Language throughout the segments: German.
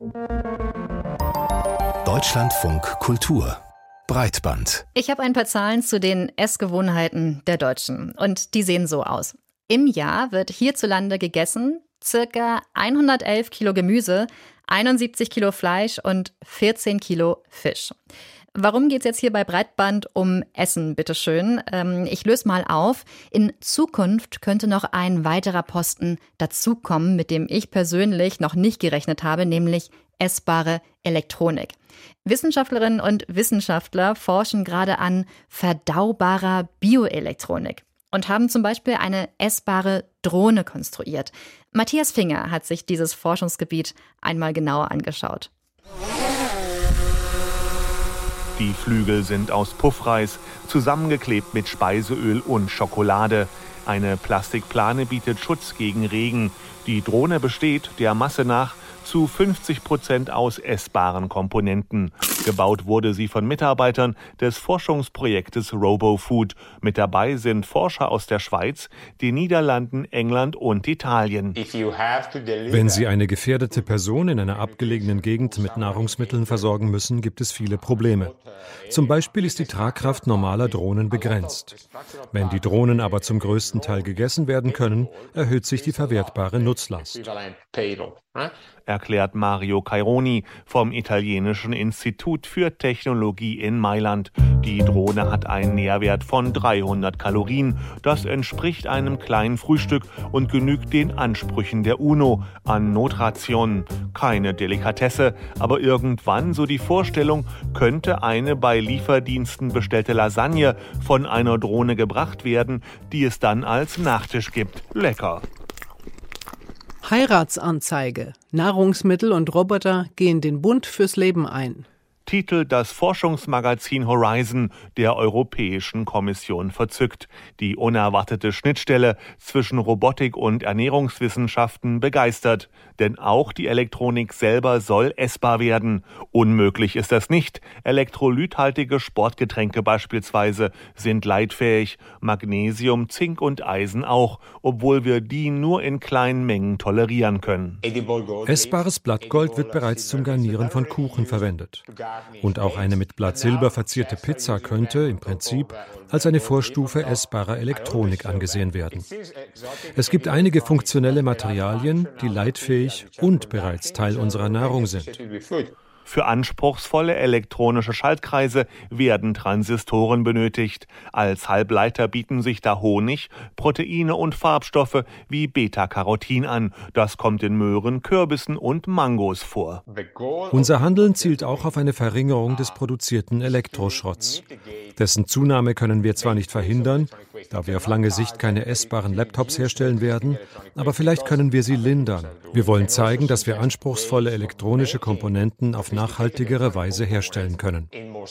Deutschlandfunk Kultur Breitband. Ich habe ein paar Zahlen zu den Essgewohnheiten der Deutschen und die sehen so aus. Im Jahr wird hierzulande gegessen circa 111 Kilo Gemüse, 71 Kilo Fleisch und 14 Kilo Fisch. Warum geht es jetzt hier bei Breitband um Essen, bitteschön? Ich löse mal auf. In Zukunft könnte noch ein weiterer Posten dazukommen, mit dem ich persönlich noch nicht gerechnet habe, nämlich essbare Elektronik. Wissenschaftlerinnen und Wissenschaftler forschen gerade an verdaubarer Bioelektronik und haben zum Beispiel eine essbare Drohne konstruiert. Matthias Finger hat sich dieses Forschungsgebiet einmal genauer angeschaut. Die Flügel sind aus Puffreis, zusammengeklebt mit Speiseöl und Schokolade. Eine Plastikplane bietet Schutz gegen Regen. Die Drohne besteht, der Masse nach, zu 50% aus essbaren Komponenten. Gebaut wurde sie von Mitarbeitern des Forschungsprojektes RoboFood. Mit dabei sind Forscher aus der Schweiz, den Niederlanden, England und Italien. Wenn Sie eine gefährdete Person in einer abgelegenen Gegend mit Nahrungsmitteln versorgen müssen, gibt es viele Probleme. Zum Beispiel ist die Tragkraft normaler Drohnen begrenzt. Wenn die Drohnen aber zum größten Teil gegessen werden können, erhöht sich die verwertbare Nutzlast. Erklärt Mario Caironi vom Italienischen Institut für Technologie in Mailand. Die Drohne hat einen Nährwert von 300 Kalorien. Das entspricht einem kleinen Frühstück und genügt den Ansprüchen der UNO an Notrationen. Keine Delikatesse, aber irgendwann, so die Vorstellung, könnte eine bei Lieferdiensten bestellte Lasagne von einer Drohne gebracht werden, die es dann als Nachtisch gibt. Lecker! Heiratsanzeige. Nahrungsmittel und Roboter gehen den Bund fürs Leben ein. Titel das Forschungsmagazin Horizon der Europäischen Kommission verzückt. Die unerwartete Schnittstelle zwischen Robotik und Ernährungswissenschaften begeistert. Denn auch die Elektronik selber soll essbar werden. Unmöglich ist das nicht. Elektrolythaltige Sportgetränke beispielsweise sind leitfähig. Magnesium, Zink und Eisen auch, obwohl wir die nur in kleinen Mengen tolerieren können. Essbares Blattgold wird bereits zum Garnieren von Kuchen verwendet. Und auch eine mit Blattsilber verzierte Pizza könnte im Prinzip als eine Vorstufe essbarer Elektronik angesehen werden. Es gibt einige funktionelle Materialien, die leitfähig und bereits Teil unserer Nahrung sind. Für anspruchsvolle elektronische Schaltkreise werden Transistoren benötigt. Als Halbleiter bieten sich da Honig, Proteine und Farbstoffe wie Beta-Carotin an. Das kommt in Möhren, Kürbissen und Mangos vor. Unser Handeln zielt auch auf eine Verringerung des produzierten Elektroschrotts. Dessen Zunahme können wir zwar nicht verhindern, da wir auf lange Sicht keine essbaren Laptops herstellen werden, aber vielleicht können wir sie lindern. Wir wollen zeigen, dass wir anspruchsvolle elektronische Komponenten auf nachhaltigere Weise herstellen können.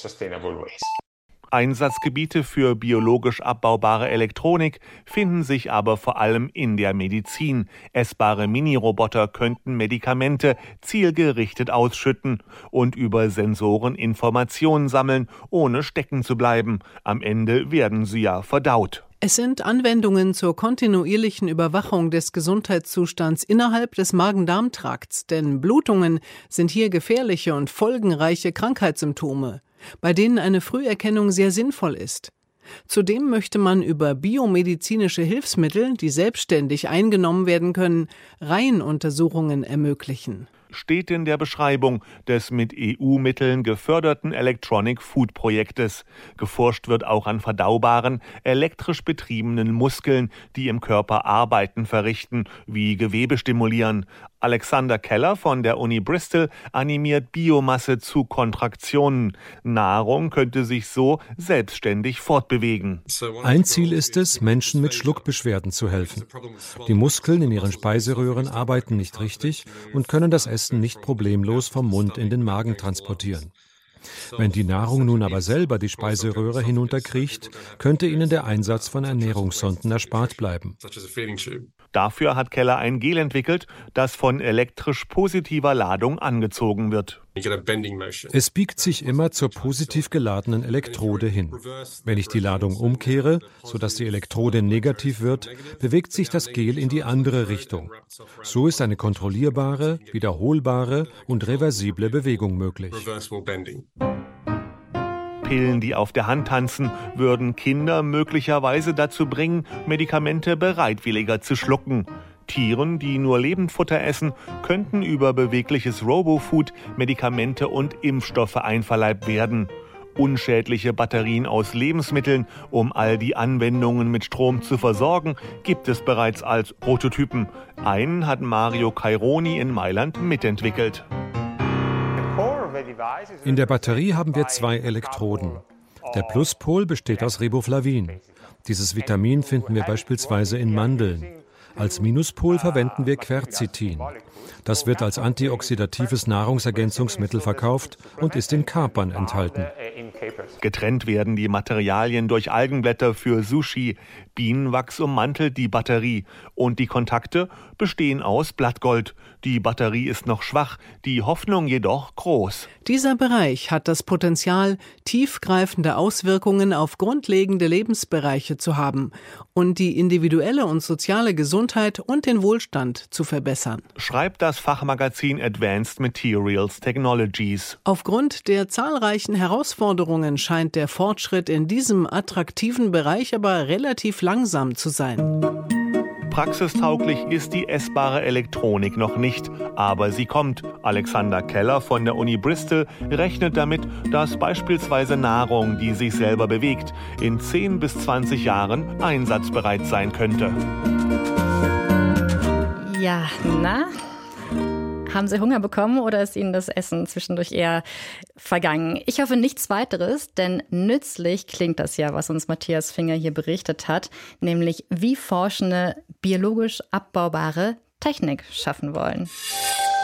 Einsatzgebiete für biologisch abbaubare Elektronik finden sich aber vor allem in der Medizin. Essbare Mini-Roboter könnten Medikamente zielgerichtet ausschütten und über Sensoren Informationen sammeln, ohne stecken zu bleiben. Am Ende werden sie ja verdaut. Es sind Anwendungen zur kontinuierlichen Überwachung des Gesundheitszustands innerhalb des Magen-Darm-Trakts, denn Blutungen sind hier gefährliche und folgenreiche Krankheitssymptome, bei denen eine Früherkennung sehr sinnvoll ist. Zudem möchte man über biomedizinische Hilfsmittel, die selbstständig eingenommen werden können, Reihenuntersuchungen ermöglichen. Steht in der Beschreibung des mit EU-Mitteln geförderten Electronic Food Projektes. Geforscht wird auch an verdaubaren, elektrisch betriebenen Muskeln, die im Körper Arbeiten verrichten, wie Gewebe stimulieren. Alexander Keller von der Uni Bristol animiert Biomasse zu Kontraktionen. Nahrung könnte sich so selbstständig fortbewegen. Ein Ziel ist es, Menschen mit Schluckbeschwerden zu helfen. Die Muskeln in ihren Speiseröhren arbeiten nicht richtig und können das Essen nicht problemlos vom Mund in den Magen transportieren. Wenn die Nahrung nun aber selber die Speiseröhre hinunterkriecht, könnte ihnen der Einsatz von Ernährungssonden erspart bleiben. Dafür hat Keller ein Gel entwickelt, das von elektrisch positiver Ladung angezogen wird. Es biegt sich immer zur positiv geladenen Elektrode hin. Wenn ich die Ladung umkehre, sodass die Elektrode negativ wird, bewegt sich das Gel in die andere Richtung. So ist eine kontrollierbare, wiederholbare und reversible Bewegung möglich. Pillen, die auf der Hand tanzen, würden Kinder möglicherweise dazu bringen, Medikamente bereitwilliger zu schlucken. Tieren, die nur Lebendfutter essen, könnten über bewegliches Robofood Medikamente und Impfstoffe einverleibt werden. Unschädliche Batterien aus Lebensmitteln, um all die Anwendungen mit Strom zu versorgen, gibt es bereits als Prototypen. Einen hat Mario Caironi in Mailand mitentwickelt. In der Batterie haben wir 2 Elektroden. Der Pluspol besteht aus Riboflavin. Dieses Vitamin finden wir beispielsweise in Mandeln. Als Minuspol verwenden wir Quercetin. Das wird als antioxidatives Nahrungsergänzungsmittel verkauft und ist in Kapern enthalten. Getrennt werden die Materialien durch Algenblätter für Sushi. Bienenwachs ummantelt die Batterie. Und die Kontakte bestehen aus Blattgold. Die Batterie ist noch schwach, die Hoffnung jedoch groß. Dieser Bereich hat das Potenzial, tiefgreifende Auswirkungen auf grundlegende Lebensbereiche zu haben und die individuelle und soziale Gesundheit und den Wohlstand zu verbessern. Schreibt das Fachmagazin Advanced Materials Technologies. Aufgrund der zahlreichen Herausforderungen scheint der Fortschritt in diesem attraktiven Bereich aber relativ langsam zu sein. Praxistauglich ist die essbare Elektronik noch nicht, aber sie kommt. Alexander Keller von der Uni Bristol rechnet damit, dass beispielsweise Nahrung, die sich selber bewegt, in 10 bis 20 Jahren einsatzbereit sein könnte. Ja, na? Haben Sie Hunger bekommen oder ist Ihnen das Essen zwischendurch eher vergangen? Ich hoffe nichts weiteres, denn nützlich klingt das ja, was uns Matthias Finger hier berichtet hat, nämlich wie Forschende biologisch abbaubare Technik schaffen wollen.